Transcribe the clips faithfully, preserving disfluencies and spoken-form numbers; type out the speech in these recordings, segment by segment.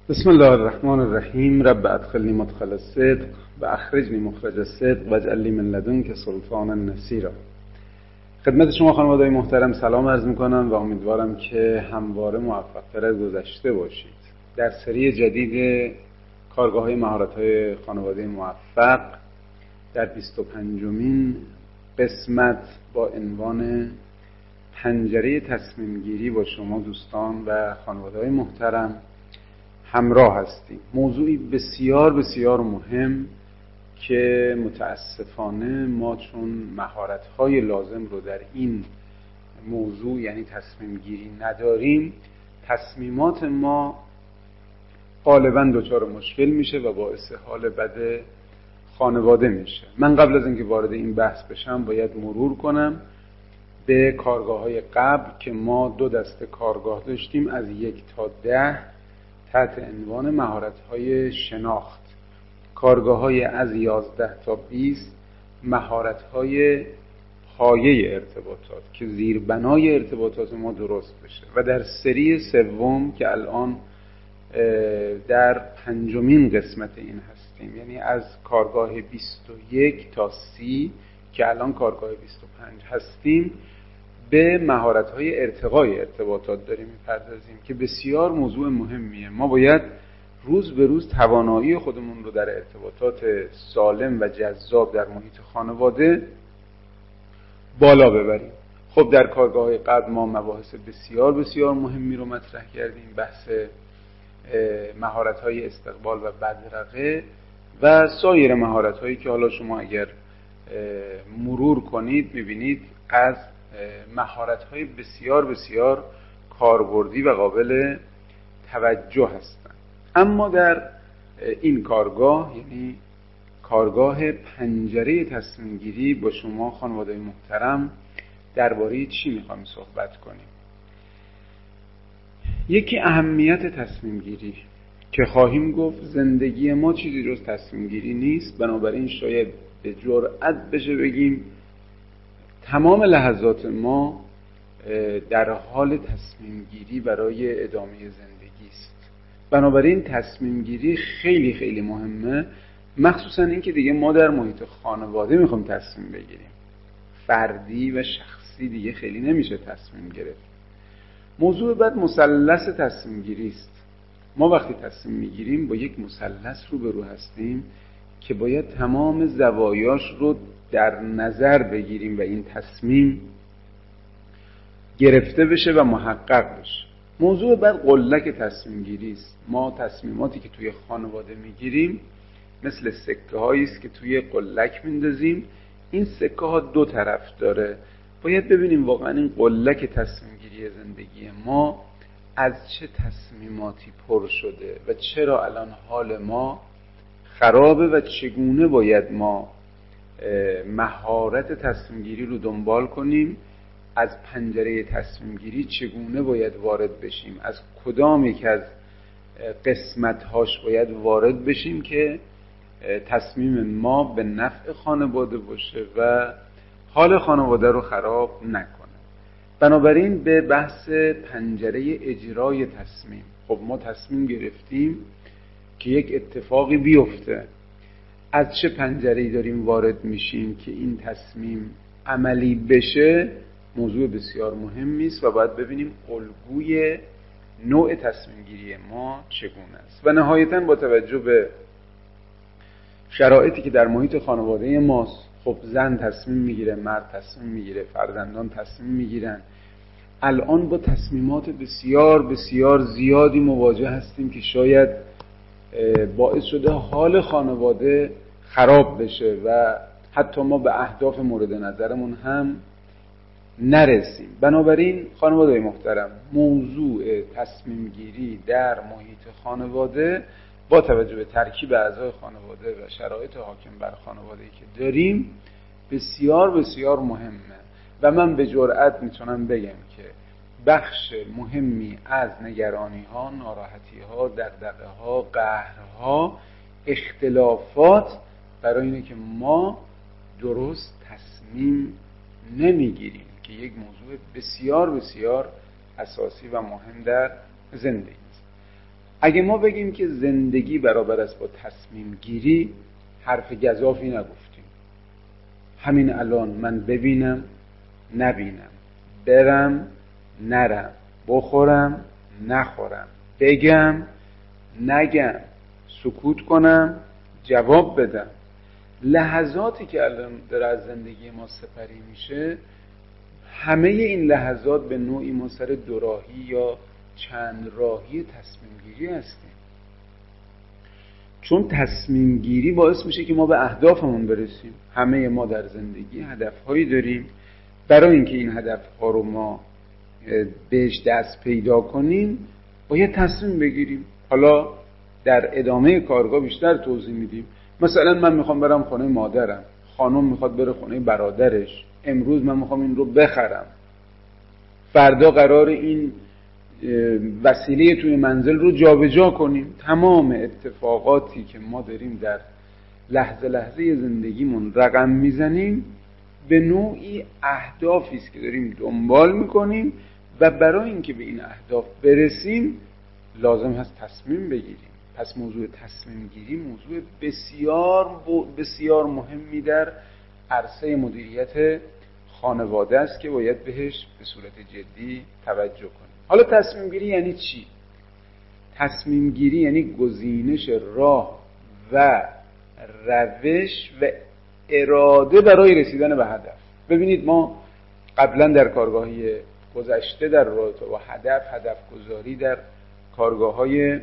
بسم الله الرحمن الرحیم. رب ادخلنی مدخل الصدق و اخرجنی مخرج الصدق واجعل لی من لدنک سلطانا نصیرا. خدمت شما خانواده‌های محترم سلام عرض میکنم و امیدوارم که همواره موفق‌تر از گذشته باشید. در سری جدید کارگاه‌های مهارت‌های خانواده موفق در بیست و پنجمین قسمت با عنوان پنجره تصمیم گیری با شما دوستان و خانواده‌های محترم همراه هستیم. موضوعی بسیار بسیار مهم که متاسفانه ما چون مهارت‌های لازم رو در این موضوع یعنی تصمیم گیری نداریم، تصمیمات ما غالباً دچار مشکل میشه و باعث حال بد خانواده میشه. من قبل از اینکه وارد این بحث بشم باید مرور کنم به کارگاه‌های قبل که ما دو دسته کارگاه داشتیم از یک تا ده تحت عنوان مهارت‌های شناخت، کارگاه‌های از یازده تا بیست مهارت‌های پایه ارتباطات که زیربنای ارتباطات ما درست بشه و در سری سوم که الان در پنجمین قسمت این هستیم، یعنی از کارگاه بیست و یک تا سی که الان کارگاه بیست و پنج هستیم، به مهارت‌های ارتقای ارتباطات داریم می‌پردازیم که بسیار موضوع مهمیه. ما باید روز به روز توانایی خودمون رو در ارتباطات سالم و جذاب در محیط خانواده بالا ببریم. خب در کارگاه‌های قبل ما مباحث بسیار بسیار مهمی رو مطرح کردیم، بحث مهارت‌های استقبال و بدرقه و سایر مهارت‌هایی که حالا شما اگر مرور کنید می‌بینید از مهارت‌های بسیار بسیار کاربردی و قابل توجه هستند. اما در این کارگاه یعنی کارگاه پنجره تصمیم گیری با شما خانواده محترم درباره چی می‌خوایم صحبت کنیم؟ یکی اهمیت تصمیم گیری که خواهیم گفت زندگی ما چیزی جز تصمیم گیری نیست، بنابراین شاید به جرئت بشه بگیم تمام لحظات ما در حال تصمیم گیری برای ادامه زندگی است. بنابراین تصمیم گیری خیلی خیلی مهمه، مخصوصا این که دیگه ما در محیط خانواده میخوایم تصمیم بگیریم، فردی و شخصی دیگه خیلی نمیشه تصمیم گرفت. موضوع بعد مثلث تصمیم گیری است. ما وقتی تصمیم میگیریم با یک مثلث روبرو هستیم که باید تمام زوایاش رو در نظر بگیریم و این تصمیم گرفته بشه و محقق بشه. موضوع بعد قلک تصمیم گیری است. ما تصمیماتی که توی خانواده میگیریم مثل سکه هایی است که توی قلک میندازیم. این سکه ها دو طرف داره. باید ببینیم واقعا این قلک تصمیم گیری زندگی ما از چه تصمیماتی پر شده و چرا الان حال ما خرابه و چگونه باید ما مهارت تصمیم گیری رو دنبال کنیم، از پنجره تصمیم گیری چگونه باید وارد بشیم، از کدام یک از قسمت هاش باید وارد بشیم که تصمیم ما به نفع خانواده باشه و حال خانواده رو خراب نکنه. بنابراین به بحث پنجره اجرای تصمیم، خب ما تصمیم گرفتیم که یک اتفاقی بیفته، از چه پنجره‌ای داریم وارد میشیم که این تصمیم عملی بشه موضوع بسیار مهمی است و باید ببینیم الگوی نوع تصمیم گیری ما چگونه است. و نهایتاً با توجه به شرایطی که در محیط خانواده ماست، خب زن تصمیم میگیره، مرد تصمیم میگیره، فرزندان تصمیم میگیرن. الان با تصمیمات بسیار بسیار زیادی مواجه هستیم که شاید باعث شده حال خانواده خراب بشه و حتی ما به اهداف مورد نظرمون هم نرسیم. بنابراین خانواده محترم، موضوع تصمیم گیری در محیط خانواده با توجه به ترکیب اعضای خانواده و شرایط حاکم بر خانواده‌ای که داریم بسیار بسیار مهمه و من به جرئت میتونم بگم که بخش مهمی از نگرانی ها، ناراحتی ها، دغدغه ها، قهرها، اختلافات برای اینه که ما درست تصمیم نمیگیریم که یک موضوع بسیار بسیار اساسی و مهم در زندگی است. اگه ما بگیم که زندگی برابر است با تصمیم گیری، حرف گزافی نگفتیم. همین الان من ببینم نبینم، برم نرم، بخورم نخورم، بگم نگم، سکوت کنم جواب بدم، لحظاتی که الان در از زندگی ما سپری میشه، همه این لحظات به نوعی ما سر دوراهی یا چند راهی تصمیم گیری هستیم. چون تصمیم گیری باعث میشه که ما به اهدافمون برسیم. همه ما در زندگی هدفهایی داریم. برای اینکه این هدفها رو ما بهش دست پیدا کنیم باید تصمیم بگیریم. حالا در ادامه کارگاه بیشتر توضیح میدیم. مثلا من میخوام برم خونه مادرم، خانم میخواد بره خونه برادرش، امروز من میخوام این رو بخرم، فردا قرار این وسیله توی منزل رو جابجا کنیم. تمام اتفاقاتی که ما داریم در لحظه لحظه زندگیمون رقم میزنیم به نوعی اهدافی است که داریم دنبال میکنیم و برای اینکه به این اهداف برسیم لازم هست تصمیم بگیریم. پس موضوع تصمیم گیری موضوع بسیار بسیار مهمی در عرصه مدیریت خانواده است که باید بهش به صورت جدی توجه کنیم. حالا تصمیم گیری یعنی چی؟ تصمیم گیری یعنی گزینش راه و روش و اراده برای رسیدن به هدف. ببینید ما قبلا در کارگاهی گذشته در رابطه با هدف، هدف گذاری در کارگاه‌های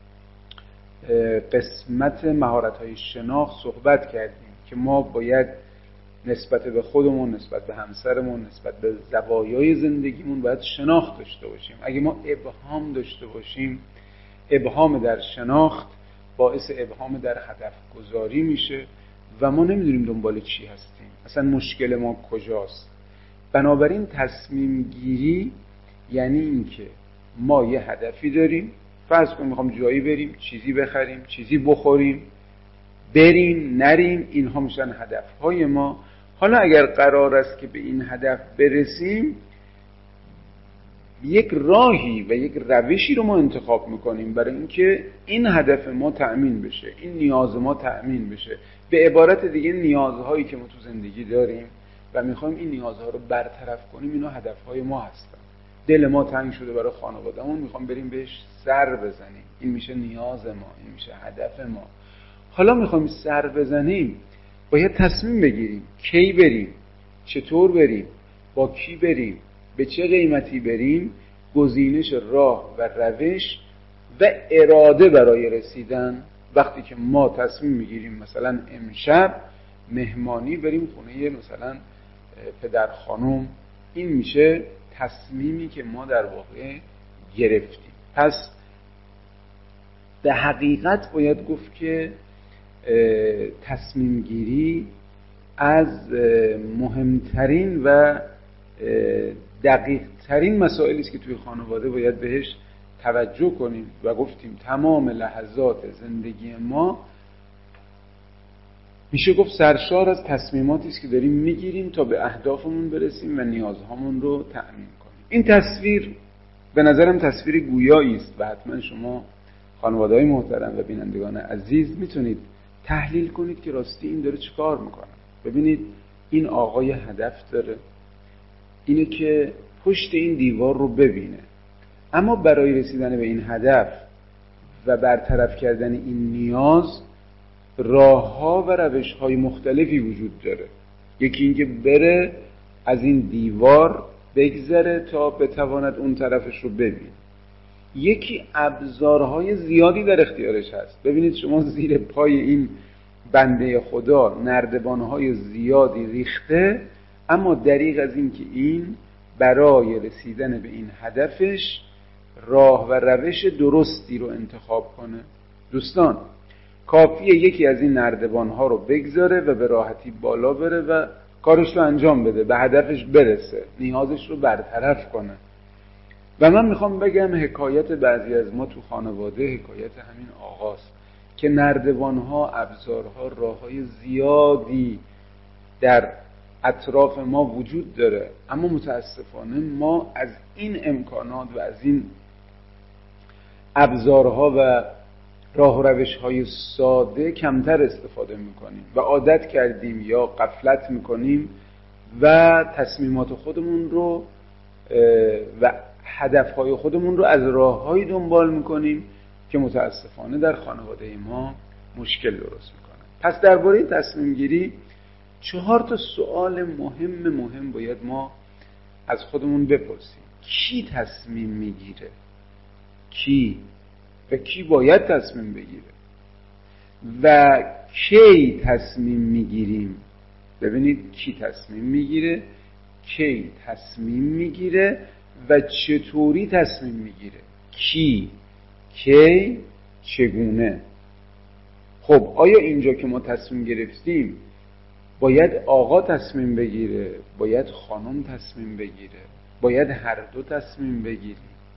قسمت مهارت‌های شناخت صحبت کردیم که ما باید نسبت به خودمون، نسبت به همسرمون، نسبت به زوایای زندگیمون باید شناخت داشته باشیم. اگه ما ابهام داشته باشیم، ابهام در شناخت باعث ابهام در هدف گذاری میشه و ما نمیدونیم دنبال چی هستیم، اصلا مشکل ما کجاست. بنابراین تصمیم گیری یعنی اینکه ما یه هدفی داریم، فرض کنیم میخوام جایی بریم، چیزی بخریم، چیزی بخوریم، بریم نریم، اینها میشن هدفهای ما. حالا اگر قرار است که به این هدف برسیم، یک راهی و یک روشی رو ما انتخاب میکنیم برای اینکه این هدف ما تأمین بشه، این نیاز ما تأمین بشه. به عبارت دیگه نیازهایی که ما تو زندگی داریم و میخوایم این نیازها رو برطرف کنیم، اینا هدفهای ما هستن. دل ما تنگ شده برای خانوادهمون، میخوام بریم بهش سر بزنیم، این میشه نیاز ما، این میشه هدف ما. حالا میخوایم سر بزنیم، باید تصمیم بگیریم کی بریم، چطور بریم، با کی بریم، به چه قیمتی بریم. گزینش راه و روش و اراده برای رسیدن. وقتی که ما تصمیم میگیریم مثلا امشب مهمانی بریم خونه مثلا پدر خانم، این میشه تصمیمی که ما در واقع گرفتیم. پس به حقیقت باید گفت که تصمیم گیری از مهمترین و دقیق ترین مسائلی است که توی خانواده باید بهش توجه کنیم و گفتیم تمام لحظات زندگی ما میشه گفت سرشار از تصمیماتی است که داریم میگیریم تا به اهدافمون برسیم و نیازهامون رو تأمین کنیم. این تصویر به نظرم تصویر گویایی است و حتما شما خانواده‌های محترم و بینندگان عزیز میتونید تحلیل کنید که راستی این داره چیکار میکنه. ببینید این آقای هدف داره، اینه که پشت این دیوار رو ببینه، اما برای رسیدن به این هدف و برطرف کردن این نیاز راه‌ها و روش‌های مختلفی وجود داره. یکی اینکه بره از این دیوار بگذره تا بتواند اون طرفش رو ببین. یکی ابزارهای زیادی در اختیارش هست. ببینید شما زیر پای این بنده خدا نردبانهای زیادی ریخته، اما دریغ از این که این برای رسیدن به این هدفش راه و روش درستی رو انتخاب کنه. دوستان کافیه یکی از این نردبانها رو بگذاره و به راحتی بالا بره و کارش رو انجام بده، به هدفش برسه، نیازش رو برطرف کنه. و من میخوام بگم حکایت بعضی از ما تو خانواده حکایت همین آقاست که نردبانها، ابزارها، راههای زیادی در اطراف ما وجود داره، اما متاسفانه ما از این امکانات و از این ابزارها و راه و روش‌های ساده کمتر استفاده میکنیم و عادت کردیم یا غفلت میکنیم و تصمیمات خودمون رو و هدفهای خودمون رو از راه‌هایی دنبال میکنیم که متاسفانه در خانواده ما مشکل درست میکنن. پس درباره تصمیم گیری چهار تا سوال مهم مهم باید ما از خودمون بپرسیم. کی تصمیم میگیره؟ کی؟ و کی باید تصمیم بگیره؟ و کی تصمیم میگیریم؟ ببینید کی تصمیم میگیره، کی تصمیم میگیره و چطوری تصمیم میگیره. کی، کی، چگونه. خب آیا اینجا که ما تصمیم گرفتیم باید آقا تصمیم بگیره، باید خانم تصمیم بگیره، باید هر دو تصمیم بگیریم؟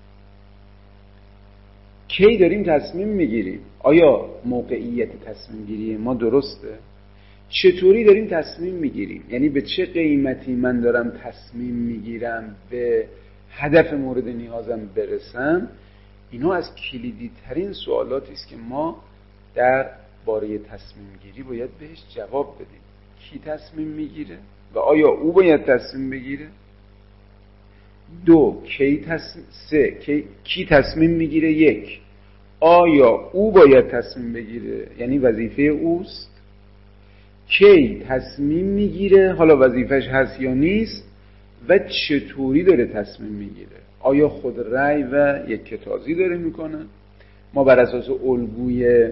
کی داریم تصمیم میگیریم؟ آیا موقعیت تصمیم گیری ما درسته؟ چطوری داریم تصمیم میگیریم؟ یعنی به چه قیمتی من دارم تصمیم میگیرم به هدف مورد نیازم برسم؟ اینا از کلیدی ترین سوالاتی است که ما در باره تصمیم گیری باید بهش جواب بدیم. کی تصمیم میگیره و آیا او باید تصمیم بگیره؟ دو، کی تصمیم سه کی, کی تصمیم میگیره؟ یک، آیا او باید تصمیم بگیره، یعنی وظیفه اوست؟ کی تصمیم میگیره، حالا وظیفش هست یا نیست؟ و چطوری داره تصمیم میگیره؟ آیا خود رأی و یک کتازی داره میکنه؟ ما بر اساس الگوی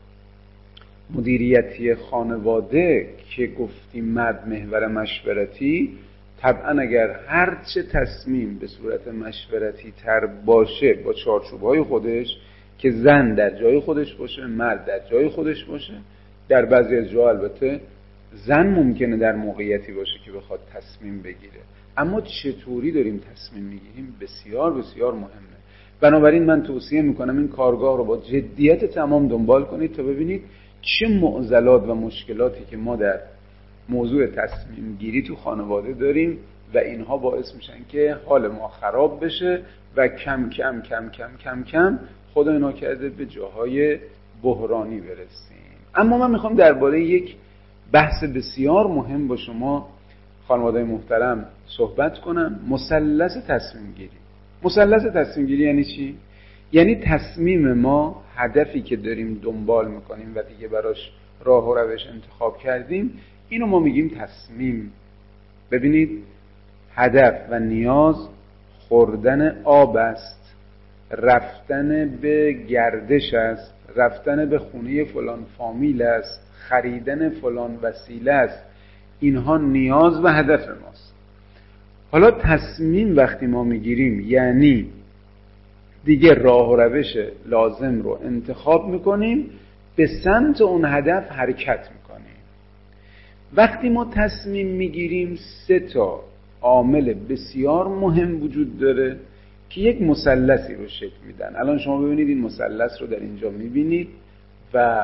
مدیریتی خانواده که گفتیم مرد محور مشورتی، طبعا اگر هر چه تصمیم به صورت مشورتی تر باشه با چارچوب‌های خودش، که زن در جای خودش باشه، مرد در جای خودش باشه، در بعضی از جاها البته زن ممکنه در موقعیتی باشه که بخواد تصمیم بگیره، اما چطوری داریم تصمیم میگیریم بسیار بسیار مهمه. بنابراین من توصیه میکنم این کارگاه رو با جدیت تمام دنبال کنید تا ببینید چه معضلات و مشکلاتی که ما در موضوع تصمیم گیری تو خانواده داریم و اینها باعث میشن که حال ما خراب بشه و کم کم کم کم کم کم خدا اینا کرده به جاهای بحرانی برسیم. اما من میخوام درباره یک بحث بسیار مهم با شما خانواده محترم صحبت کنم. مثلث تصمیم گیری. مثلث تصمیم گیری یعنی چی؟ یعنی تصمیم ما، هدفی که داریم دنبال میکنیم و دیگه براش راه و روش انتخاب کردیم، اینو ما میگیم تصمیم. ببینید، هدف و نیاز خوردن آب است، رفتن به گردش است، رفتن به خونه فلان فامیل است، خریدن فلان وسیله است. اینها نیاز و هدف ماست. حالا تصمیم وقتی ما میگیریم یعنی دیگه راه و روش لازم رو انتخاب میکنیم، به سمت اون هدف حرکت میکنیم. وقتی ما تصمیم میگیریم سه تا عامل بسیار مهم وجود داره که یک مثلثی رو شکل میدن. الان شما ببینید این مثلث رو در اینجا میبینید و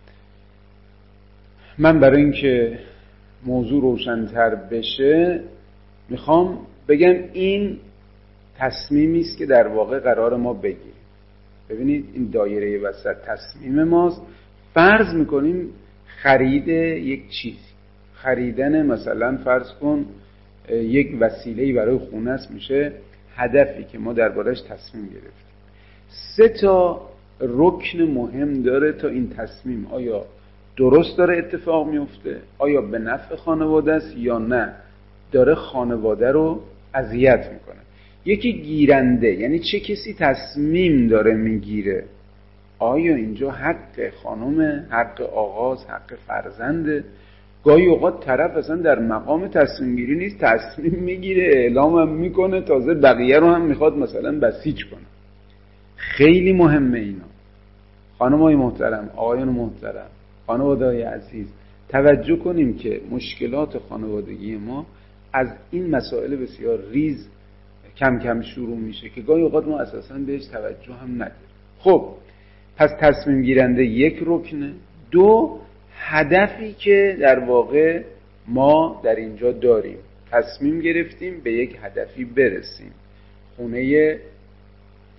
من برای اینکه موضوع روشن‌تر بشه میخوام بگم این تصمیمی است که در واقع قرار ما بگیریم. ببینید این دایره وسط تصمیم ماست. فرض میکنیم خرید یک چیزی، خریدن مثلا فرض کن یک وسیله‌ای برای خونه است، میشه هدفی که ما دربارش تصمیم گرفتیم. سه تا رکن مهم داره تا این تصمیم آیا درست داره اتفاق میفته، آیا به نفع خانواده است یا نه داره خانواده رو اذیت میکنه. یکی گیرنده، یعنی چه کسی تصمیم داره میگیره، آیا اینجا حق خانم، حق آغاز، حق فرزنده. گاهی اوقات طرف اصلا در مقام تصمیم گیری نیست، تصمیم میگیره، اعلام هم میکنه، تازه بقیه رو هم میخواد مثلا بسیج کنه. خیلی مهمه اینا. خانمای محترم، آقایان محترم، خانواده‌های عزیز، توجه کنیم که مشکلات خانوادگی ما از این مسائل بسیار ریز کم کم شروع میشه که گاهی اوقات ما اساساً بهش توجه هم نداریم. خب پس تصمیم گیرنده یک رکنه. دو، هدفی که در واقع ما در اینجا داریم، تصمیم گرفتیم به یک هدفی برسیم، خونه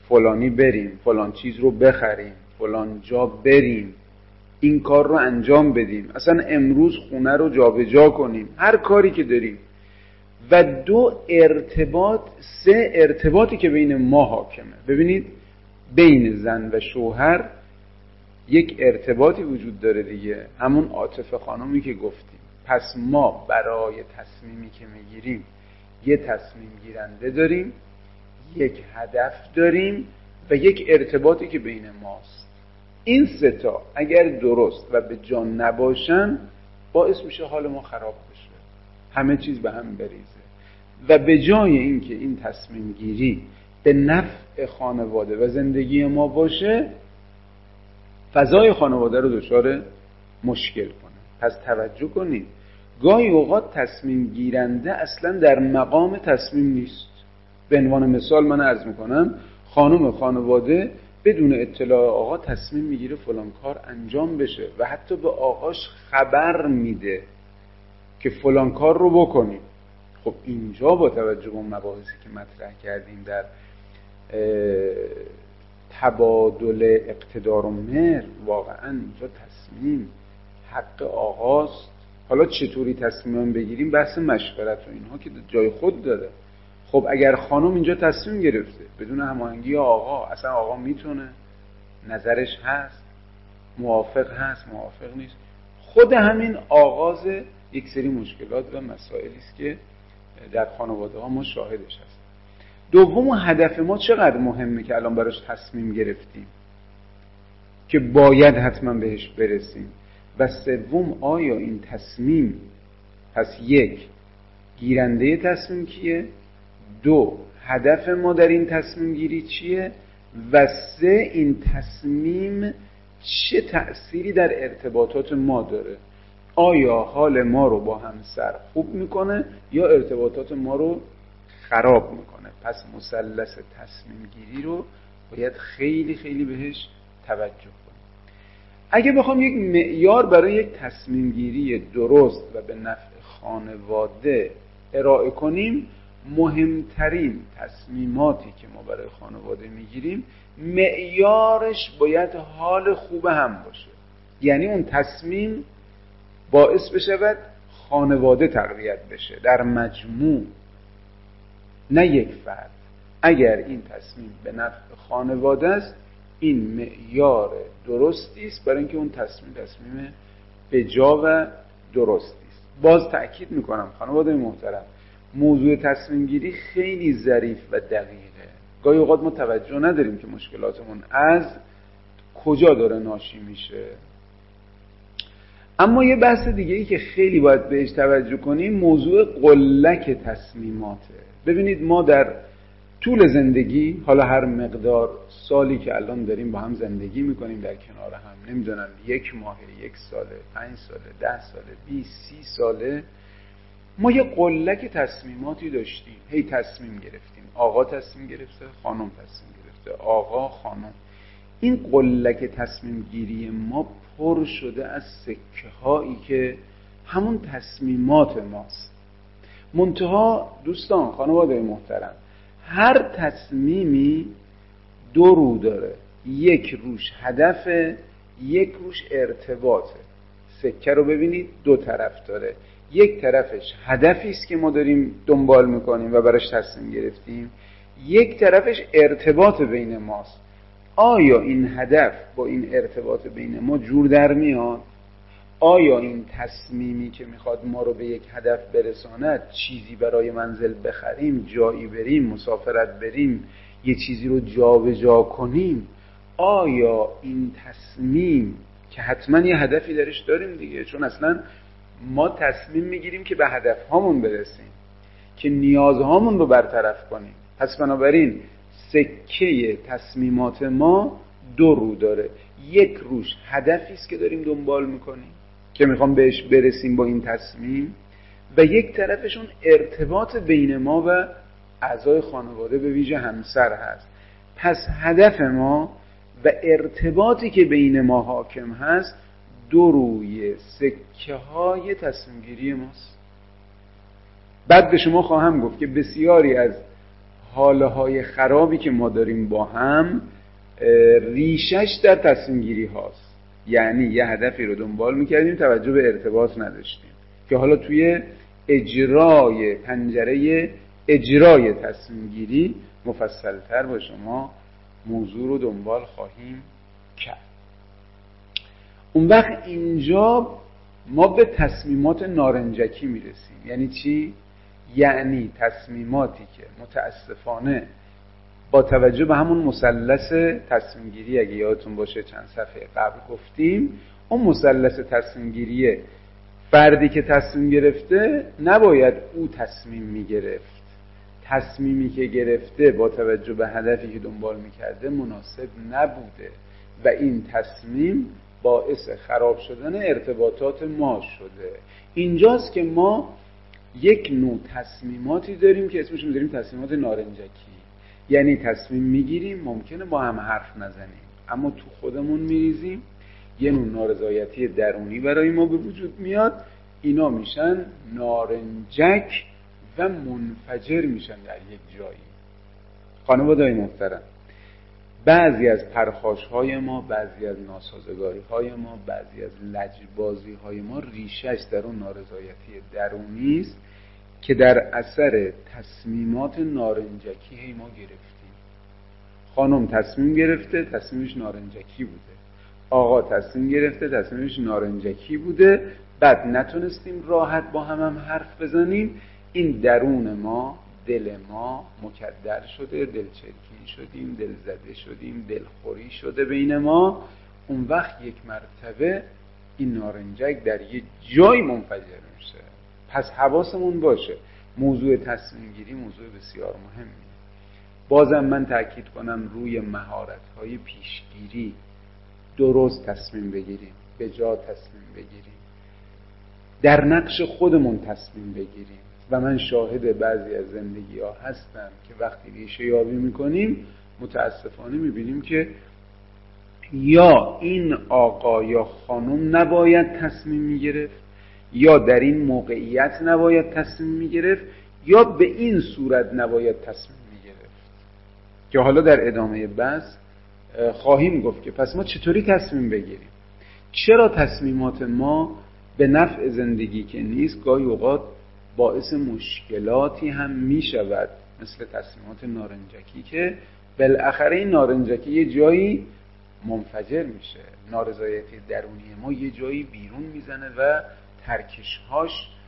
فلانی بریم، فلان چیز رو بخریم، فلان جا بریم، این کار رو انجام بدیم، اصلا امروز خونه رو جابجا کنیم، هر کاری که داریم. و دو ارتباط، سه ارتباطی که بین ما حاکمه. ببینید بین زن و شوهر یک ارتباطی وجود داره دیگه، همون عاطفه خانومی که گفتیم. پس ما برای تصمیمی که میگیریم یه تصمیم گیرنده داریم، یک هدف داریم و یک ارتباطی که بین ماست. این سه تا اگر درست و به جا نباشن باعث میشه حال ما خراب بشه، همه چیز به هم بریزه. و به جای اینکه این تصمیم گیری به نفع خانواده و زندگی ما باشه، فضای خانواده رو دچار مشکل کنه. پس توجه کنید، گاهی اوقات تصمیم گیرنده اصلا در مقام تصمیم نیست. به عنوان مثال من عرض میکنم، خانم خانواده بدون اطلاع آقا تصمیم میگیره فلان کار انجام بشه و حتی به آقاش خبر میده که فلان کار رو بکنیم. خب اینجا با توجه به مباحثی که مطرح کردیم در تبادل اقتدار و مهر، واقعا اینجا تصمیم حق آقاست. حالا چطوری تصمیم بگیریم بحث مشورت و اینها که جای خود داره. خب اگر خانم اینجا تصمیم گرفته بدون هماهنگی آقا، اصلا آقا میتونه، نظرش هست، موافق هست، موافق نیست، خود همین آغاز یک سری مشکلات و مسائلی است که در خانواده ها ما شاهدش هست. دوم، هدف ما چقدر مهمه که الان براش تصمیم گرفتیم که باید حتما بهش برسیم. و سوم، آیا این تصمیم، پس یک، گیرنده تصمیم کیه؟ دو، هدف ما در این تصمیم گیری چیه؟ و سه، این تصمیم چه تأثیری در ارتباطات ما داره؟ آیا حال ما رو با همسر خوب میکنه یا ارتباطات ما رو خراب میکنه؟ پس مثلث تصمیم گیری رو باید خیلی خیلی بهش توجه کنیم. اگه بخوام یک معیار برای یک تصمیم گیری درست و به نفع خانواده ارائه کنیم، مهمترین تصمیماتی که ما برای خانواده میگیریم معیارش باید حال خوب هم باشه. یعنی اون تصمیم باعث بشود خانواده تقویت بشه در مجموع، نه یک فرد. اگر این تصمیم به نفع خانواده است، این معیار درستی است برای اینکه اون تصمیم تصمیم به جا و درستی است. باز تأکید میکنم خانواده محترم، موضوع تصمیم گیری خیلی ظریف و دقیقه. گاهی اوقات ما توجه نداریم که مشکلاتمون از کجا داره ناشی میشه. اما یه بحث دیگه ای که خیلی باید بهش توجه کنیم، موضوع قلک تصمیماته. ببینید ما در طول زندگی، حالا هر مقدار سالی که الان داریم با هم زندگی میکنیم در کنار هم، نمیدونم یک ماه، یک ساله، پنج ساله، ده ساله، بیست، سی ساله، ما یه قلک تصمیماتی داشتیم. هی تصمیم گرفتیم، آقا تصمیم گرفته، خانم تصمیم گرفته، آقا، خانم. این قلک تصمیم گیری ما پر شده از سکه هایی که همون تصمیمات ماست. منتها دوستان، خانواده محترم، هر تصمیمی دو رو داره، یک روش هدفه، یک روش ارتباطه. سکه رو ببینید دو طرف داره، یک طرفش هدفی است که ما داریم دنبال میکنیم و براش تصمیم گرفتیم، یک طرفش ارتباط بین ماست. آیا این هدف با این ارتباط بین ما جور در میاد؟ آیا این تصمیمی که میخواد ما رو به یک هدف برساند، چیزی برای منزل بخریم، جایی بریم، مسافرت بریم، یه چیزی رو جا به جا کنیم، آیا این تصمیم که حتما یه هدفی درش داریم دیگه، چون اصلا ما تصمیم میگیریم که به هدف هامون برسیم، که نیازهامون رو برطرف کنیم. پس بنابراین سکه تصمیمات ما دو رو داره، یک روش هدفی است که داریم دنبال میکنیم که میخوام بهش برسیم با این تصمیم، و یک طرفشون ارتباط بین ما و اعضای خانواده به ویژه همسر هست. پس هدف ما و ارتباطی که بین ما حاکم هست دو روی سکه های تصمیم گیری ماست. بعد به شما خواهم گفت که بسیاری از حاله های خرابی که ما داریم با هم ریشش در تصمیم گیری هاست. یعنی یه هدفی رو دنبال میکردیم، توجه به ارتباط نداشتیم، که حالا توی اجرای پنجره اجرای تصمیم گیری مفصلتر با شما موضوع رو دنبال خواهیم کرد. اون وقت اینجا ما به تصمیمات نارنجکی میرسیم. یعنی چی؟ یعنی تصمیماتی که متاسفانه با توجه به همون مثلث تصمیم گیری، اگه یادتون باشه چند صفحه قبل گفتیم، اون مثلث تصمیم گیری، فردی که تصمیم گرفته نباید او تصمیم میگرفت، تصمیمی که گرفته با توجه به هدفی که دنبال میکرده مناسب نبوده و این تصمیم باعث خراب شدن ارتباطات ما شده. اینجاست که ما یک نوع تصمیماتی داریم که اسمش میذاریم تصمیمات نارنجکی. یعنی تصمیم میگیریم، ممکنه با هم حرف نزنیم، اما تو خودمون میریزیم، یه نوع نارضایتی درونی برای ما به وجود میاد، اینا میشن نارنجک و منفجر میشن در یک جایی. خانواده‌های محترم، بعضی از پرخاش‌های ما، بعضی از ناسازگاری‌های ما، بعضی از لجبازی‌های ما ریشش در اون نارضایتی درونی است که در اثر تصمیمات نارنجکی هی ما گرفتیم. خانم تصمیم گرفته، تصمیمش نارنجکی بوده. آقا تصمیم گرفته، تصمیمش نارنجکی بوده. بعد نتونستیم راحت با هم هم حرف بزنیم. این درون ما، دل ما مکدر شده، دلچرکی شدیم، دل زده شدیم، دلخوری شده بین ما. اون وقت یک مرتبه این نارنجک در یه جای منفجر میشه. پس حواسمون باشه، موضوع تصمیم گیری موضوع بسیار مهمیه. بازم من تأکید کنم روی مهارت‌های پیشگیری، درست تصمیم بگیریم، به جا تصمیم بگیریم، در نقش خودمون تصمیم بگیریم. و من شاهد بعضی از زندگی ها هستم که وقتی ریشه یابی میکنیم متاسفانه میبینیم که یا این آقا یا خانم نباید تصمیم میگرفت، یا در این موقعیت نباید تصمیم میگرفت، یا به این صورت نباید تصمیم میگرفت، که حالا در ادامه بحث خواهیم گفت که پس ما چطوری تصمیم بگیریم. چرا تصمیمات ما به نفع زندگی که نیست گاهی اوقات باعث مشکلاتی هم می شود، مثل تصمیمات نارنجکی که بالاخره این نارنجکی یه جایی منفجر میشه. نارضایتی درونی ما یه جایی بیرون میزنه و ترکشهاش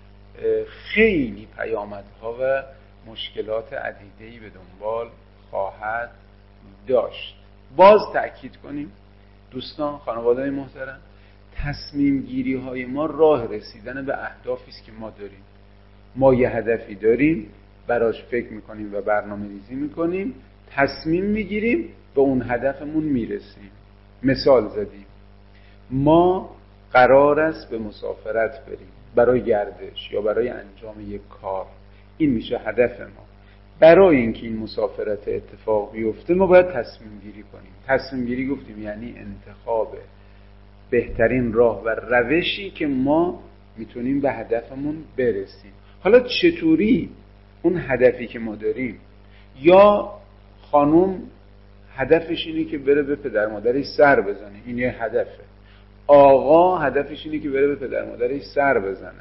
خیلی پیامدها و مشکلات عدیده‌ای به دنبال خواهد داشت. باز تأکید کنیم دوستان، خانواده‌های محترم، تصمیم گیری های ما راه رسیدن به اهدافی است که ما داریم. ما یه هدفی داریم، براش فکر میکنیم و برنامه ریزی میکنیم، تصمیم میگیریم، به اون هدفمون میرسیم. مثال زدیم، ما قرار است به مسافرت بریم برای گردش یا برای انجام یک کار، این میشه هدف ما. برای اینکه این مسافرت اتفاق بیفته ما باید تصمیم گیری کنیم. تصمیم گیری گفتیم یعنی انتخاب بهترین راه و روشی که ما میتونیم به هدفمون برسیم. حالا چطوری اون هدفی که ما داریم، یا خانم هدفش اینه که بره به پدر مادرش سر بزنه، این یه هدفه. آقا هدفش اینه که بره به پدر مادرش سر بزنه.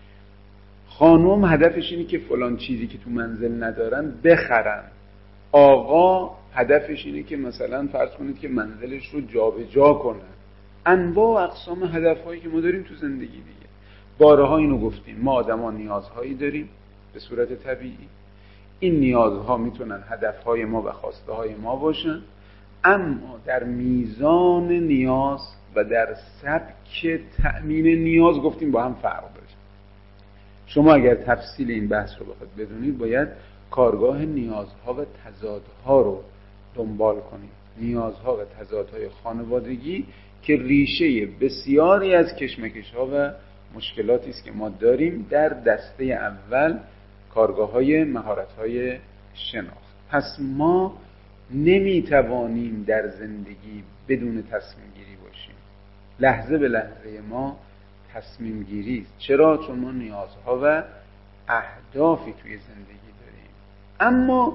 خانم هدفش اینه که فلان چیزی که تو منزل ندارن بخرن. آقا هدفش اینه که مثلا فرض کنید که منزلش رو جابجا کنه. انواع و اقسام هدفهایی که ما داریم تو زندگی دیگه. بارها اینو گفتیم، ما آدما نیازهایی داریم به صورت طبیعی. این نیازها میتونن هدفهای ما و خواسته های ما باشن، اما در میزان نیاز و در سبک تأمین نیاز گفتیم با هم فرق داره. شما اگر تفصیل این بحث رو بخواید بدونید باید کارگاه نیازها و تضادها رو دنبال کنید. نیازها و تضادهای خانوادگی که ریشه بسیاری از کشمکش‌ها و مشکلاتی است که ما داریم. در دسته اول کارگاه‌های مهارت‌های شناخت. پس ما نمیتوانیم در زندگی بدون تصمیم گیری باشیم. لحظه به لحظه ما تصمیم گیری است. چرا؟ چون ما نیازها و اهدافی توی زندگی داریم. اما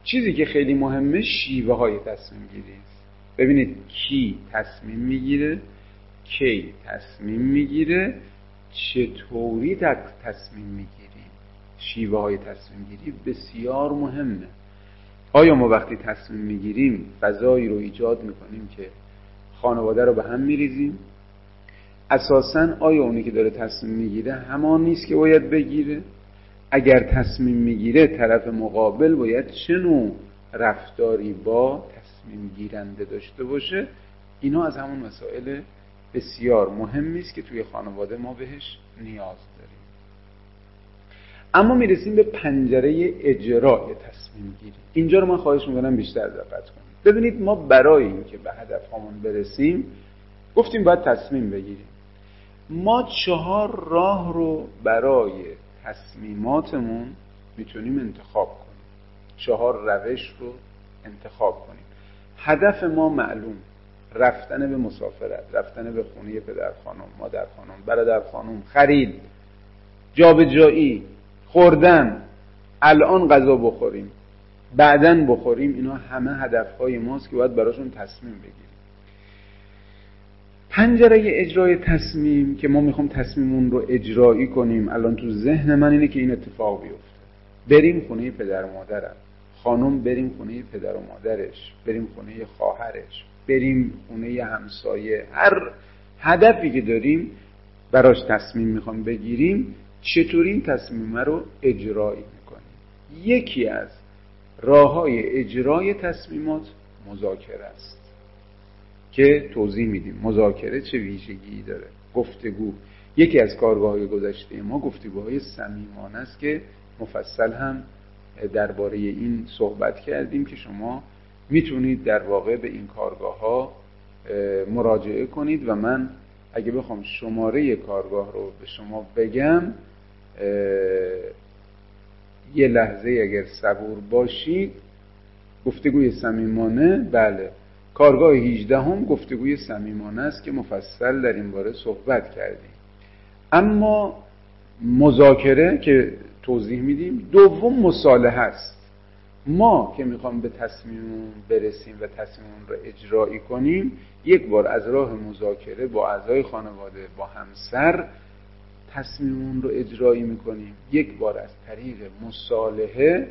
چیزی که خیلی مهمه شیوه های تصمیم گیری است. ببینید کی تصمیم میگیره، کی تصمیم میگیره، چطوری تصمیم میگیریم. شیوه های تصمیم گیری بسیار مهمه. آیا ما وقتی تصمیم میگیریم فضایی رو ایجاد میکنیم که خانواده رو به هم میریزیم؟ اساساً آیا اونی که داره تصمیم میگیره همان نیست که باید بگیره؟ اگر تصمیم میگیره طرف مقابل باید چه نوع رفتاری با تصمیم گیرنده داشته باشه؟ اینا از همون مسائل بسیار مهمی است که توی خانواده ما بهش نیاز داریم. اما میرسیم به پنجره اجرای تصمیم گیری. اینجا رو من خواهش میکنم بیشتر دقت کنید. ببینید ما برای اینکه به هدفمون برسیم گفتیم باید تصمیم بگیریم. ما چهار راه رو برای تصمیماتمون میتونیم انتخاب کنیم. چهار روش رو انتخاب کنیم. هدف ما معلوم، رفتن به مسافرت، رفتن به خونه پدر خانم، مادر خانم، برادر خانم، خرید، جابجایی، خوردن، الان غذا بخوریم، بعدن بخوریم، اینا همه هدفهای ماست که باید براشون تصمیم بگیریم. پنجره اجرای تصمیم که ما میخوام تصمیمون رو اجرایی کنیم، الان تو ذهن من اینه که این اتفاق بیفته. بریم خونه پدر و مادرم، خانم بریم خونه پدر و مادرش، بریم خونه خواهرش، بریم خونه همسایه. هر هدفی که داریم براش تصمیم میخوام بگیریم، چطوری این تصمیم رو اجرایی میکنیم؟ یکی از راههای اجرای تصمیمات مذاکره است که توضیح میدیم. مذاکره چه ویژگی داره؟ گفتگو. یکی از کارگاه‌های گذشته ما گفتگوهای صمیمانه است که مفصل هم درباره این صحبت کردیم که شما میتونید در واقع به این کارگاه‌ها مراجعه کنید و من اگه بخوام شماره کارگاه رو به شما بگم، یه لحظه اگر صبور باشید. گفتگوی صمیمانه، بله، کارگاه هجده هم گفتگوی صمیمانه است که مفصل در این باره صحبت کردیم. اما مذاکره که توضیح میدیم. دوم مصالحه است. ما که میخوام به تصمیممون برسیم و تصمیممون رو اجرایی کنیم، یک بار از راه مذاکره با اعضای خانواده، با همسر تصمیممون رو اجرایی میکنیم. یک بار از طریق مصالحه،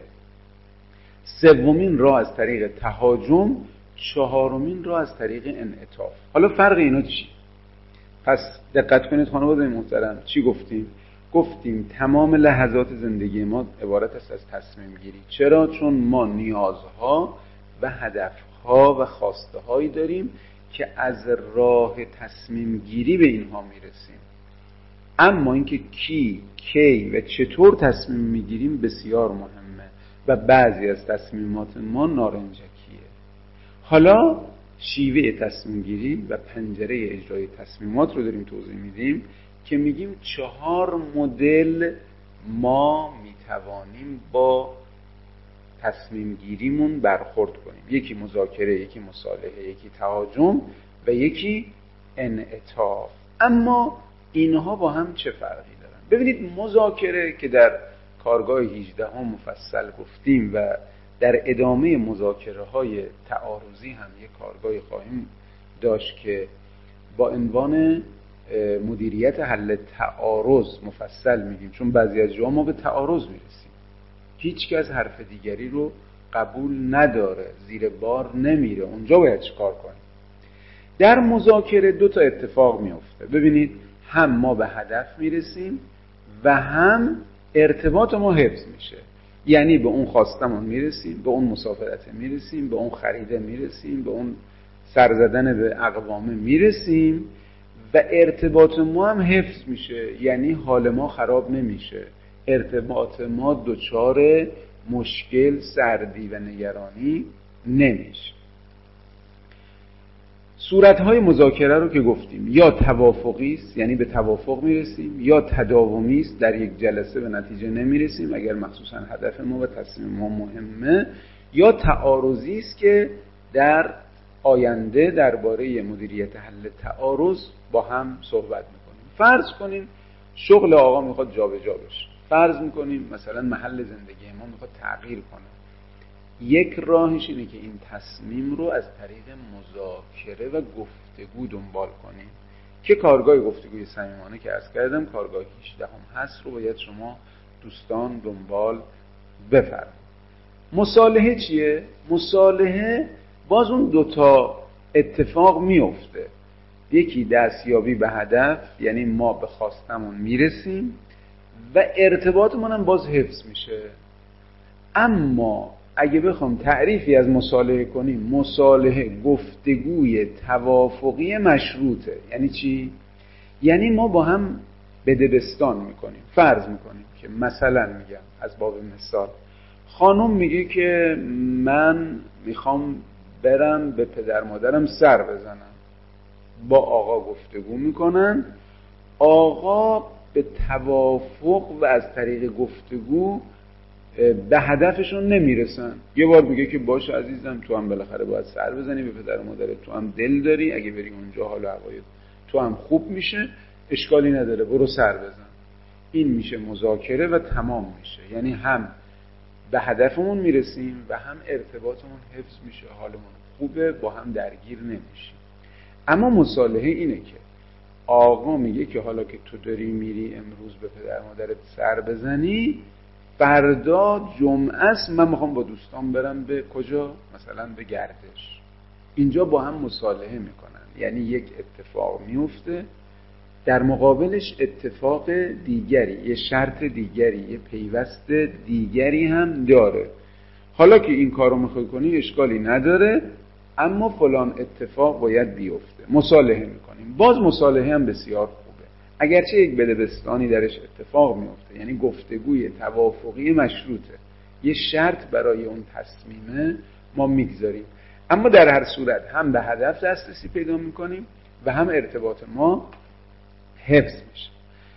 سومین راه از طریق تهاجم، چهارمین راه از طریق انعطاف. حالا فرق اینا چی؟ پس دقت کنید خانواده محترم، چی گفتیم؟ گفتیم تمام لحظات زندگی ما عبارت است از تصمیم گیری. چرا؟ چون ما نیازها و هدفها و خواسته هایی داریم که از راه تصمیم گیری به اینها میرسیم. اما اینکه کی، کی و چطور تصمیم میگیریم بسیار مهمه و بعضی از تصمیمات ما نارنجکیه. حالا شیوه تصمیم گیری و پنجره اجرای تصمیمات رو داریم توضیح میدیم که میگیم چهار مدل ما میتوانیم با تصمیم گیریمون برخورد کنیم. یکی مذاکره، یکی مصالحه، یکی تهاجم و یکی انعطاف. اما اینها با هم چه فرقی دارن؟ ببینید، مذاکره که در کارگاه هجده ها مفصل گفتیم و در ادامه مذاکره های تعارضی هم یک کارگاهی خواهیم داشت که با عنوان مدیریت حل تعارض مفصل میگیم، چون بعضی از جاها ما به تعارض میرسیم، هیچ کس حرف دیگری رو قبول نداره، زیر بار نمیره، اونجا باید چیکار کنیم؟ در مذاکره دو تا اتفاق میفته. ببینید، هم ما به هدف میرسیم و هم ارتباط ما حفظ میشه. یعنی به اون خواستمون میرسیم، به اون مسافرت میرسیم، به اون خریده میرسیم، به اون سر زدن به اقوامه میرسیم و ارتباط ما هم حفظ میشه. یعنی حال ما خراب نمیشه، ارتباط ما دچار مشکل، سردی و نگرانی نمیشه. صورت‌های مذاکره رو که گفتیم، یا توافقی است، یعنی به توافق میرسیم، یا تداومی است، در یک جلسه به نتیجه نمیرسیم اگر مخصوصا هدف ما و تصمیم ما مهمه، یا تعارضی است که در آینده درباره مدیریت حل تعارض با هم صحبت میکنیم. فرض کنیم شغل آقا میخواد جابجا بشه، فرض میکنیم مثلا محل زندگی ما میخواد تغییر کنه، یک راهش اینه که این تصمیم رو از طریق مذاکره و گفتگو دنبال کنیم که کارگاه گفتگوی صمیمانه که عرض کردم کارگاه هجدهم هست رو باید شما دوستان دنبال بفرمایید. مصالحه چیه؟ مصالحه باز اون دوتا اتفاق میفته، یکی دستیابی به هدف، یعنی ما به خواستمون میرسیم و ارتباطمون هم باز حفظ میشه. اما اگه بخوام تعریفی از مصالحه کنیم، مصالحه گفتگوی توافقی مشروطه. یعنی چی؟ یعنی ما با هم بدبستان میکنیم. فرض میکنیم که مثلا میگم از باب مثال خانم میگه که من میخوام برم به پدر مادرم سر بزنم، با آقا گفتگو میکنن، آقا به توافق و از طریق گفتگو به هدفشون نمیرسن. یه بار میگه که باشه عزیزم تو هم بالاخره باید سر بزنی به پدر مادرت، تو هم دل داری، اگه بری اونجا حال و هوای تو هم خوب میشه، اشکالی نداره برو سر بزن. این میشه مذاکره و تمام میشه. یعنی هم به هدفمون میرسیم و هم ارتباطمون حفظ میشه، حالمون خوبه، با هم درگیر نمیشیم. اما مصالحه اینه که آقا میگه که حالا که تو داری میری امروز به پدر مادرت سر بزنی، فردا جمعه است من میخوام با دوستان برم به کجا؟ مثلا به گردش. اینجا با هم مصالحه میکنن، یعنی یک اتفاق میفته، در مقابلش اتفاق دیگری، یه شرط دیگری، یه پیوست دیگری هم داره. حالا که این کارو میخوای کنی اشکالی نداره، اما فلان اتفاق باید بیفته. مصالحه میکنیم. باز مصالحه هم بسیار خوبه، اگرچه یک بدبستانی درش اتفاق میفته، یعنی گفتگوی توافقی مشروطه، یه شرط برای اون تصمیمه ما میگذاریم، اما در هر صورت هم به هدف دسترسی پیدا میکنیم و هم ارتباط ما حفظ میشه.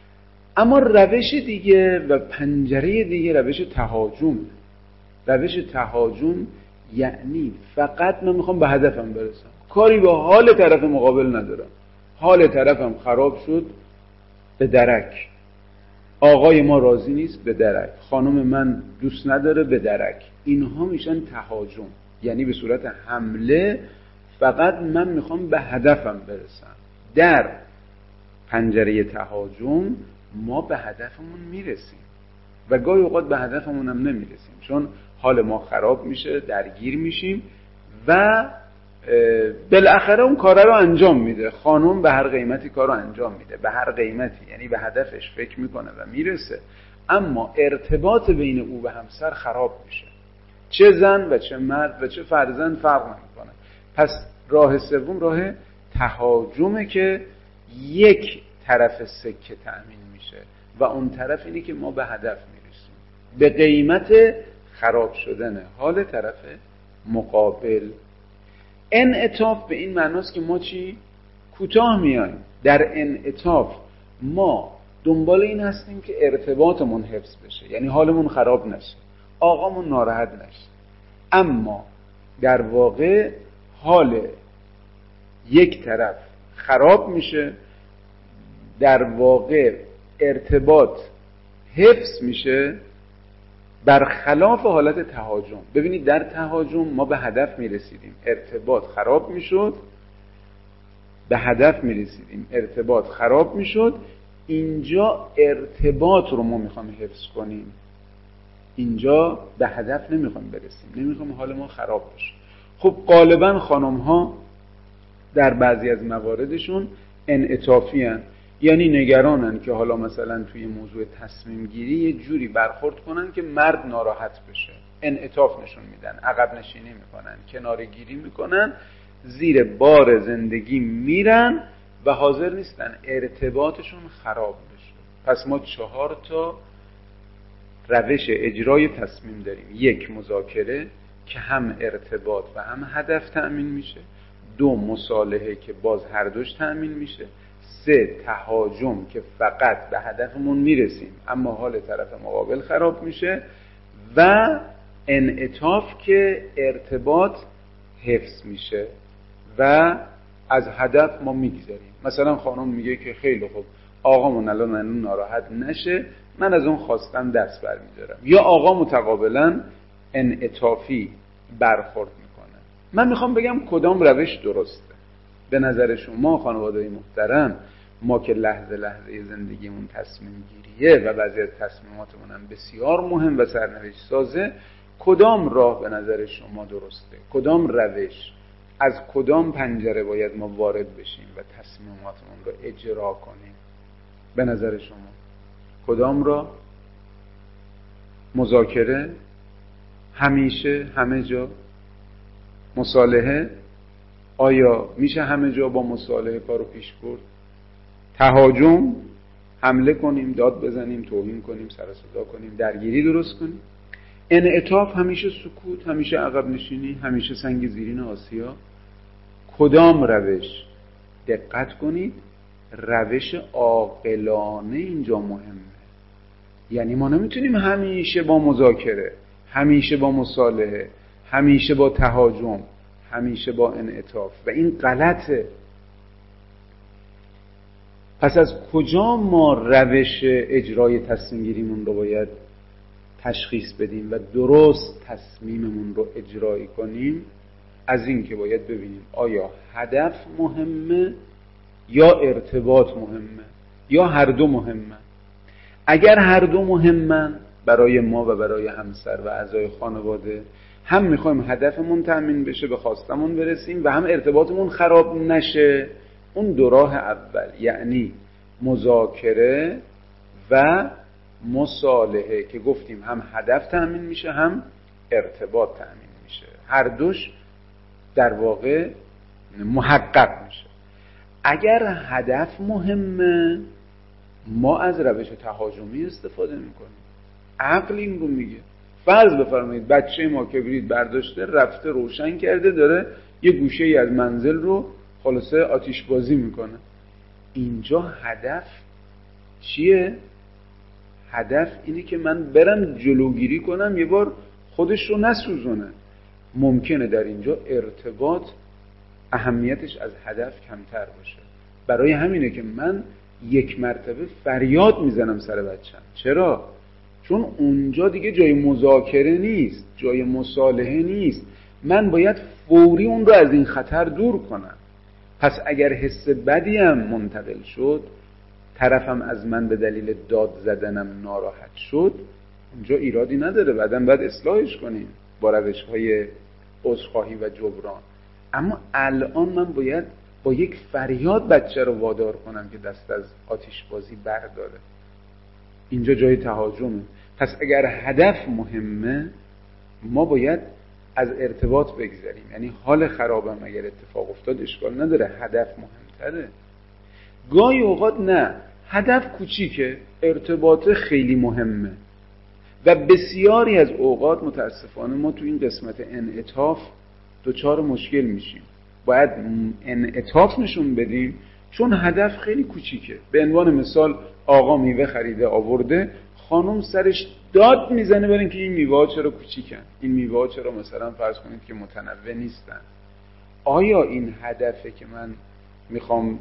اما روش دیگه و پنجره دیگه روش تهاجم. روش تهاجم یعنی فقط من میخوام به هدفم برسم، کاری به حال طرف مقابل ندارم. حال طرفم خراب شد، به درک. آقای ما راضی نیست، به درک. خانم من دوست نداره، به درک. اینها میشن تهاجم، یعنی به صورت حمله، فقط من میخوام به هدفم برسم. در پنجره تهاجم ما به هدفمون میرسیم و گاهی اوقات به هدفمون هم نمیرسیم، چون حال ما خراب میشه، درگیر میشیم و بالاخره اون کار رو انجام میده. خانم به هر قیمتی کار رو انجام میده، به هر قیمتی، یعنی به هدفش فکر میکنه و میرسه، اما ارتباط بین او و همسر خراب میشه. چه زن و چه مرد و چه فرزند فرق نمیکنه. پس راه سوم راه تهاجمه که یک طرف سکه تأمین میشه و اون طرف اینی که ما به هدف میرسیم به قیمت خراب شدن حال طرف مقابل. انعطاف به این معناست که ما چی؟ کوتاه میایم. در انعطاف ما دنبال این هستیم که ارتباطمون حفظ بشه، یعنی حالمون خراب نشه، آقامون ناراحت نشه، اما در واقع حال یک طرف خراب میشه، در واقع ارتباط حفظ میشه، برخلاف حالت تهاجم. ببینید در تهاجم ما به هدف میرسیدیم، ارتباط خراب میشد، به هدف میرسیدیم، ارتباط خراب میشد. اینجا ارتباط رو ما میخوایم حفظ کنیم، اینجا به هدف نمیخوایم برسیم، نمیخوایم حال ما خراب بشه. خب غالبا خانم ها در بعضی از مواردشون انعطافی هن، یعنی نگرانن که حالا مثلا توی موضوع تصمیم گیری یه جوری برخورد کنن که مرد ناراحت بشه. انعطاف نشون میدن، عقب نشینی میکنن، کناره گیری میکنن، زیر بار زندگی میرن و حاضر نیستن ارتباطشون خراب بشه. پس ما چهار تا روش اجرای تصمیم داریم. یک، مذاکره که هم ارتباط و هم هدف تأمین میشه. دو، مصالحه که باز هر دوش تأمین میشه. سه، تهاجم که فقط به هدفمون میرسیم اما حال طرف مقابل خراب میشه. و انعطاف که ارتباط حفظ میشه و از هدف ما میگذاریم. مثلا خانم میگه که خیلی خوب، آقامون الان ناراحت نشه، من از اون خواستم دست برمیدارم. یا آقا متقابلا انعطافی برخورد میکنه. من میخوام بگم کدام روش درسته. به نظر شما خانواده‌های محترم، ما که لحظه لحظه زندگیمون تصمیم گیریه و بعضی از تصمیماتمون هم بسیار مهم و سرنوشت سازه، کدام راه به نظر شما درسته؟ کدام روش، از کدام پنجره باید ما وارد بشیم و تصمیماتمون رو اجرا کنیم؟ به نظر شما کدام راه؟ مذاکره؟ همیشه همه جا؟ مصالحه؟ آیا میشه همه جا با مصالحه کارو پیش برد؟ تهاجم؟ حمله کنیم، داد بزنیم، توهین کنیم، سر صدا کنیم، درگیری درست کنیم؟ انعطاف؟ همیشه سکوت، همیشه عقب نشینی، همیشه سنگ زیرین آسیا؟ کدام روش؟ دقت کنید، روش عاقلانه اینجا مهمه. یعنی ما نمیتونیم همیشه با مذاکره، همیشه با مصالحه، همیشه با تهاجم، همیشه با انعطاف، و این غلطه. پس از کجا ما روش اجرای تصمیم گیریمون رو باید تشخیص بدیم و درست تصمیممون رو اجرایی کنیم؟ از این که باید ببینیم آیا هدف مهمه یا ارتباط مهمه یا هر دو مهمه. اگر هر دو مهمن برای ما و برای همسر و اعضای خانواده، هم میخوایم هدفمون تأمین بشه، به خواستمون برسیم، و هم ارتباطمون خراب نشه، اون دو راه اول یعنی مذاکره و مصالحه که گفتیم هم هدف تأمین میشه هم ارتباط تأمین میشه، هر دوش در واقع محقق میشه. اگر هدف مهمه، ما از روش تهاجمی استفاده میکنیم. عقل این رو میگه. فرض بفرمایید بچه ما کبریت برداشته رفته روشن کرده، داره یه گوشه ای از منزل رو خلاصه آتش بازی میکنه. اینجا هدف چیه؟ هدف اینه که من برم جلوگیری کنم یه بار خودش رو نسوزونه. ممکنه در اینجا ارتباط اهمیتش از هدف کمتر باشه. برای همینه که من یک مرتبه فریاد میزنم سر بچم. چرا؟ چون اونجا دیگه جای مذاکره نیست، جای مصالحه نیست. من باید فوری اون رو از این خطر دور کنم. پس اگر حس بدی هم منتقل شد، طرفم از من به دلیل داد زدنم ناراحت شد، اونجا ایرادی نداره، بعدم باید اصلاحش کنیم با روش‌های عذرخواهی و جبران. اما الان من باید با یک فریاد بچه رو وادار کنم که دست از آتش بازی برداره. اینجا جای تهاجمه. پس اگر هدف مهمه، ما باید از ارتباط بگذریم. یعنی حال خرابم اگر اتفاق افتاد اشکال نداره، هدف مهمتره. گاهی اوقات نه، هدف کوچیکه، ارتباط خیلی مهمه. و بسیاری از اوقات متاسفانه ما تو این قسمت انعطاف دچار مشکل میشیم. باید انعطاف نشون بدیم چون هدف خیلی کوچیکه. به عنوان مثال آقا میوه خریده آورده، خانم سرش داد میزنه برای اینکه این میوه ها چرا کوچیکن، این میوه ها چرا مثلا فرض کنید که متنوع نیستن. آیا این هدفه که من میخوام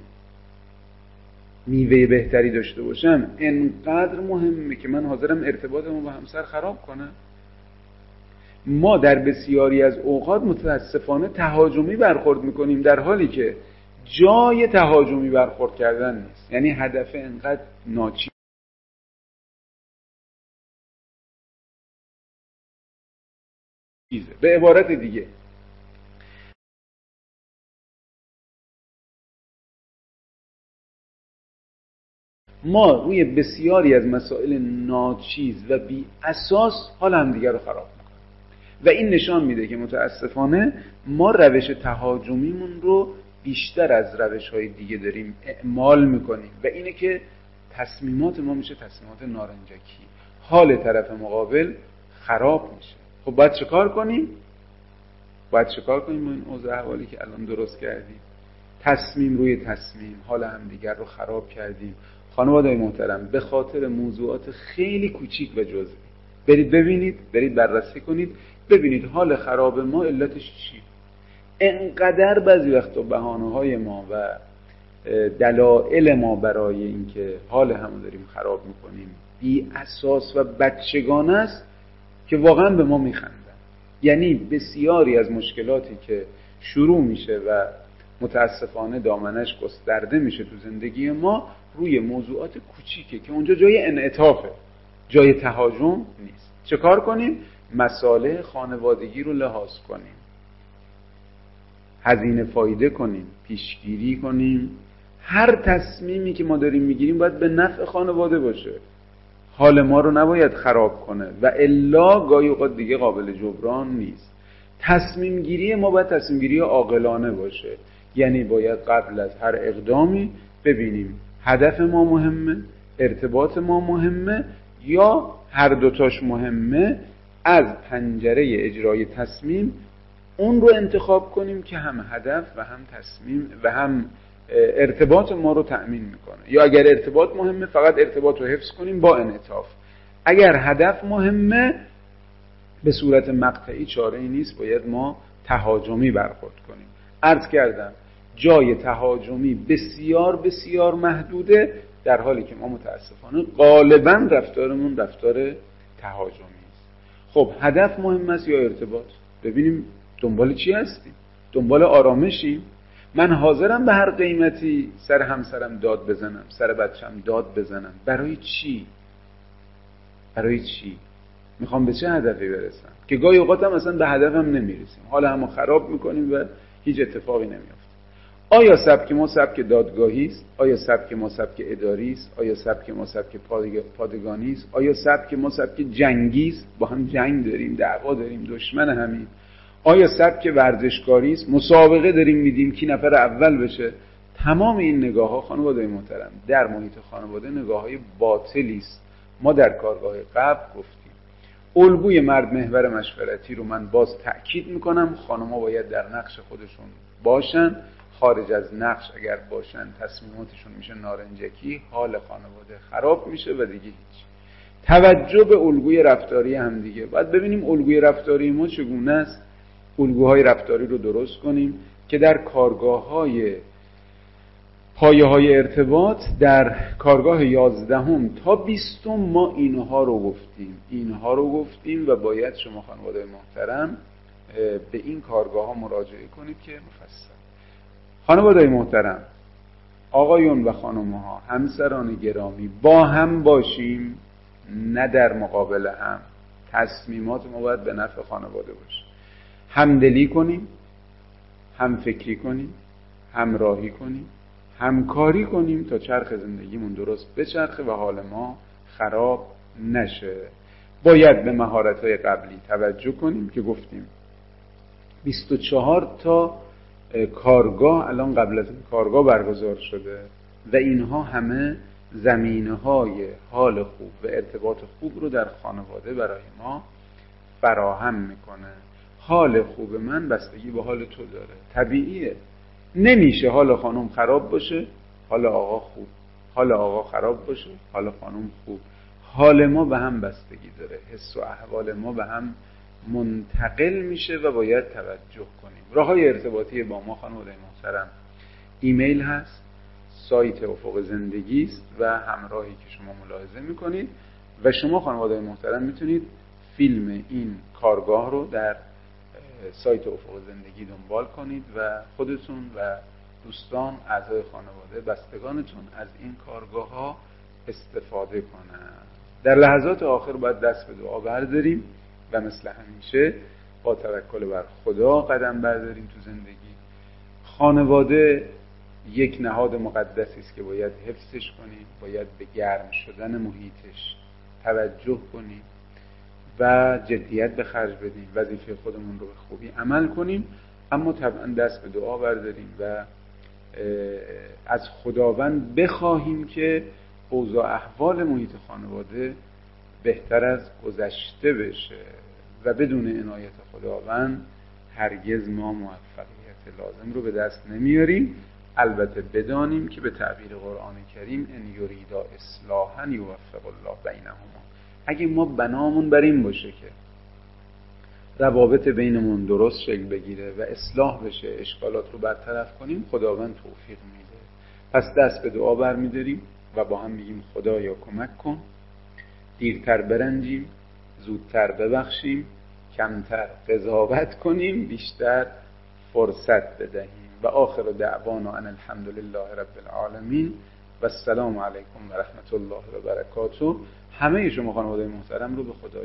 میوه بهتری داشته باشم انقدر مهمه که من حاضرم ارتباطمو با همسر خراب کنم؟ ما در بسیاری از اوقات متاسفانه تهاجمی برخورد میکنیم، در حالی که جای تهاجمی برخورد کردن نیست. یعنی هدف انقدر ناچیزه. به عبارت دیگه، ما روی بسیاری از مسائل ناچیز و بی اساس حال همدیگر رو خراب میکنیم و این نشان میده که متاسفانه ما روش تهاجمیمون رو بیشتر از روش‌های دیگه داریم اعمال میکنیم و اینه که تصمیمات ما میشه تصمیمات نارنجکی، حال طرف مقابل خراب میشه. خب باید چه کار کنیم؟ باید چه کار کنیم با این اوضاع احوالی که الان درست کردیم؟ تصمیم روی تصمیم حال همدیگر رو خراب کردیم. خانواده‌های محترم، به خاطر موضوعات خیلی کوچیک و جزئی برید ببینید، برید بررسی کنید، ببینید حال خراب ما علتش چیه. انقدر بعضی وقتا بهانه‌های ما و دلایل ما برای اینکه حال همو داریم خراب میکنیم بی اساس و بچگانه است که واقعا به ما میخندن. یعنی بسیاری از مشکلاتی که شروع میشه و متاسفانه دامنش گسترده میشه تو زندگی ما روی موضوعات کوچیکه که اونجا جای انعطافه، جای تهاجم نیست. چه کار کنیم؟ مصالح خانوادگی رو لحاظ کنیم، هزینه فایده کنیم، پیشگیری کنیم. هر تصمیمی که ما داریم میگیریم باید به نفع خانواده باشه، حال ما رو نباید خراب کنه و الا گاهی اوقات دیگه قابل جبران نیست. تصمیم گیری ما باید تصمیم گیری عاقلانه باشه، یعنی باید قبل از هر اقدامی ببینیم هدف ما مهمه، ارتباط ما مهمه یا هر دوتاش مهمه. از پنجره اجرای تصمیم اون رو انتخاب کنیم که هم هدف و هم تصمیم و هم ارتباط ما رو تأمین میکنه. یا اگر ارتباط مهمه فقط ارتباط رو حفظ کنیم با انعطاف. اگر هدف مهمه به صورت مقطعی چاره ای نیست، باید ما تهاجمی برخورد کنیم. عرض کردم جای تهاجمی بسیار بسیار محدوده، در حالی که ما متاسفانه غالبا رفتارمون رفتار تهاجمی است. خب هدف مهم است یا ارتباط؟ ببینیم دنبال چی هستیم. دنبال آرامشیم؟ من حاضرم به هر قیمتی سر همسرم داد بزنم، سر بچم داد بزنم. برای چی؟ برای چی؟ میخوام به چه هدفی برسم که گاهی اوقات هم اصلا به هدفم نمیرسیم، حالا همو خراب میکنیم و هیچ اتفاقی نمیافته. آیا سبک ما سبک دادگاهی است؟ آیا سبک ما سبک اداری است؟ آیا سبک ما سبک پادگانی است؟ آیا سبک ما سبک جنگی است؟ با هم جنگ داریم، دعوا داریم، دشمن همین. آیا سبک ورزشکاری است؟ مسابقه داریم میدیم کی نفر اول بشه. تمام این نگاه ها خانواده محترم در محیط خانواده نگاه های باطلی است. ما در کارگاه قبل گفتیم الگوی مرد محور مشورتی رو من باز تأکید میکنم. خانم‌ها باید در نقش خودشون باشن، خارج از نقش اگر باشن تصمیماتشون میشه نارنجکی، حال خانواده خراب میشه و دیگه هیچ. توجه به الگوی رفتاری هم دیگه باید ببینیم الگوی رفتاری ما چگونه است. الگوهای رفتاری رو درست کنیم که در کارگاه‌های پایه‌های ارتباط در کارگاه یازدهم تا بیستم ما اینها رو گفتیم اینها رو گفتیم و باید شما خانواده محترم به این کارگاه ها مراجعه کنید که مفصل. خانواده محترم، آقایون و خانم‌ها، همسران گرامی، با هم باشیم نه در مقابل هم. تصمیمات ما باید به نفع خانواده باشه. همدلی کنیم، هم فکری کنیم، همراهی کنیم، همکاری کنیم تا چرخ زندگیمون درست بچرخه و حال ما خراب نشه. باید به مهارت‌های قبلی توجه کنیم که گفتیم بیست و چهار تا کارگاه الان قبل از این کارگاه برگزار شده و اینها همه زمینه‌های حال خوب و ارتباط خوب رو در خانواده برای ما فراهم میکنه. حال خوب من بستگی به حال تو داره. طبیعیه، نمیشه حال خانم خراب باشه حال آقا خوب، حال آقا خراب باشه حال خانم خوب. حال ما به هم بستگی داره، حس و احوال ما به هم منتقل میشه و باید توجه کنیم. راههای ارتباطی با ما خانواده محترم ایمیل هست، سایت افق زندگی است و همراهی که شما ملاحظه میکنید و شما خانواده محترم میتونید فیلم این کارگاه رو در سایت افق زندگی دنبال کنید و خودتون و دوستان، اعضای خانواده، بستگانتون از این کارگاه ها استفاده کنند. در لحظات آخر باید دست به دعا برداریم و مثل همیشه با توکل بر خدا قدم برداریم تو زندگی. خانواده یک نهاد مقدسی است که باید حفظش کنیم، باید به گرم شدن محیطش توجه کنیم و جدیت به خرج بدیم، وظیفه خودمون رو به خوبی عمل کنیم، اما طبعا دست به دعا برداریم و از خداوند بخواهیم که اوضاع احوال محیط خانواده بهتر از گذشته بشه و بدون عنایت خداوند هرگز ما موفقیت لازم رو به دست نمیاریم. البته بدانیم که به تعبیر قرآن کریم ان یریدا اصلاحا یوفق الله بینهما، اگه ما بنامون بر این باشه که روابط بینمون درست شکل بگیره و اصلاح بشه، اشکالات رو برطرف کنیم، خداوند توفیق میده. پس دست به دعا برمی‌داریم و با هم میگیم خدایا کمک کن، دیرتر برنجیم، زودتر ببخشیم کمتر قضاوت کنیم، بیشتر فرصت بدهیم. و آخر دعوانا ان الحمد لله رب العالمین و السلام علیکم و رحمت الله و برکاته. همه شما خانواده‌ی محترم رو به خدا